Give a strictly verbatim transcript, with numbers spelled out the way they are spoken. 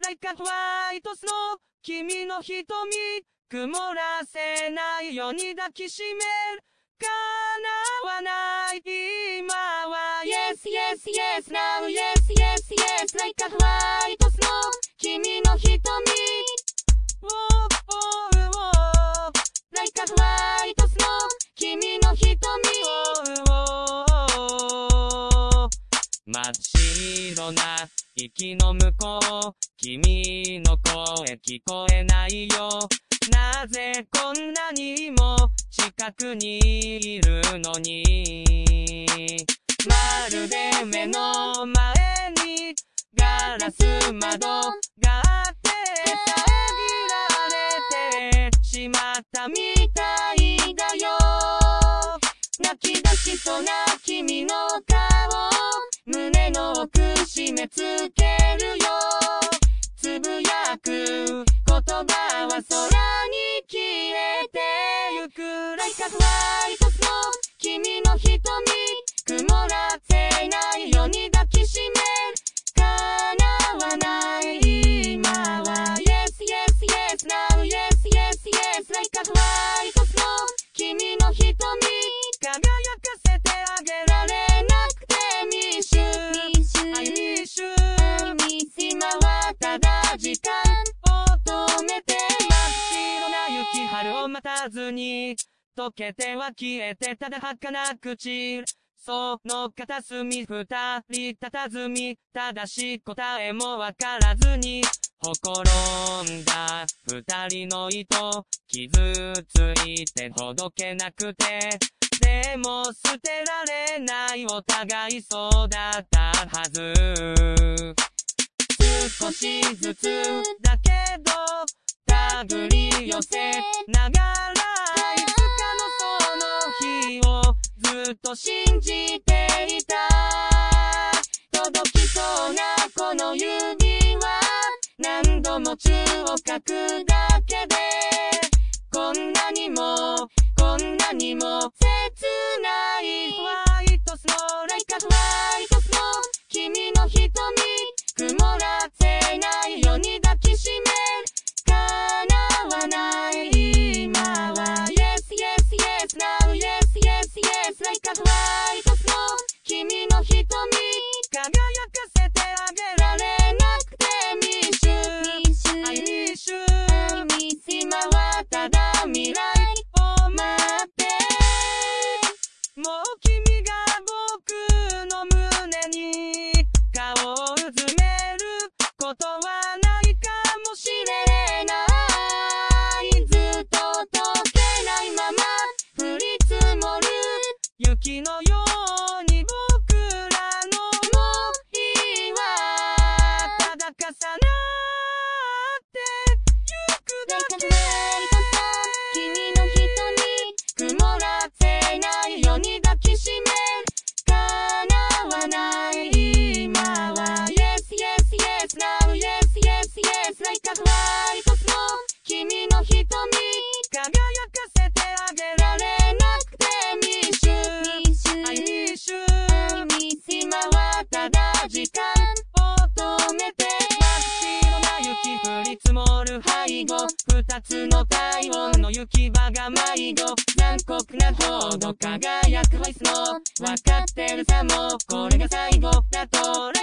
like a white snow 君の瞳曇らせないように抱きしめる叶わない今は Yes yes yes now yes yes yes like a white snow 君の瞳 Oh oh oh like a white snow 君の瞳 Oh oh oh 真っ白な息の向こう君の声聞こえないよなぜこんなにも近くにいるのにまるで目の前にガラス窓があって遮られてしまったみたいだよ泣き出しそうな君の顔胸の奥締め付けるよつぶやく言葉は空に消えてゆく Like a white snow 君の瞳曇らせないように抱きしめる叶わない今は Yes yes yes now yes yes yes Like a white snow 君の瞳輝かせてあげられなくて Miss you I miss you 今はただ時間を止めて真っ白な雪春を待たずに溶けては消えてただ儚く散るその片隅二人佇みただし答えもわからずにほころんだ二人の糸傷ついてほどけなくてでも捨てられないお互いそうだったはず少しずつだけど手繰り寄せながらいつかのその日をずっと信じていた届きそうなこの指は何度も中を書くだけでこんなにもこんなにも切ないホワイトスノー Like a white snow 君の瞳曇らせないように抱きしめる叶わない今は Yes yes yes now yes yes yes Like a white snow 君の瞳輝かせてあげられなくて Miss you I miss you 今はただ未来を待ってもう君が僕の胸に顔をうずめることはないかもしれないずっと溶けないまま降り積もる雪のように僕らの想いはただ重なってゆくだけ君の瞳曇らせないように抱きしめる叶わない今は Yes yes yes now yes yes yes Like a white snow 君の瞳輝かせてあげられなくて Miss you I miss you 今はただ時間を止めて真っ白な雪降り積もる背後二つの体温の雪場が迷子残酷なほど輝くホイスの分かってるさもうこれが最後だと